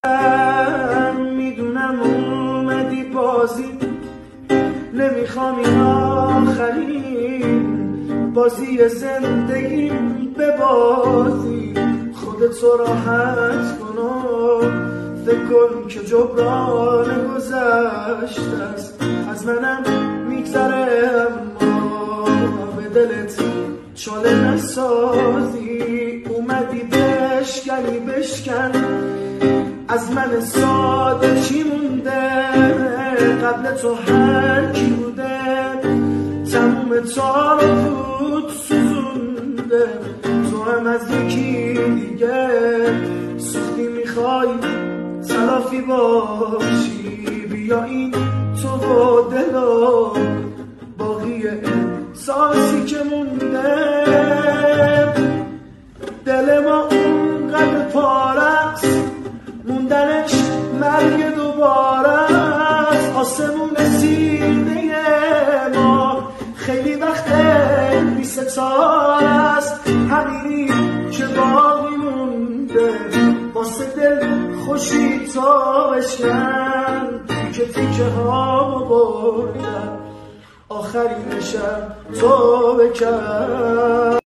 میدونم اومدی بازی، نمیخوام این آخرین بازی زندگیم به بازی. خودت راحت کن و فکر کن که جبران گذشته است از منم میگذره، اما به دلت چاله نسازی. اومدی بشکن از من ساده چی مونده، قبل تو هر کی بوده تموم تار و پود سوزونده. تو هم از یکی دیگه سوختی، میخوای تلافی باشی. بیا این تو و دل و باقی احساسی که مونده. دل ما اونقدر پارست موندنش مرگ دوباره است. آسمون سینه ما خیلی وقته بی ستاره است. همینی که باقی مونده واسه دل خوشی تا بشکن. تیکه تیکه ها بردن آخرین شب تو بکن.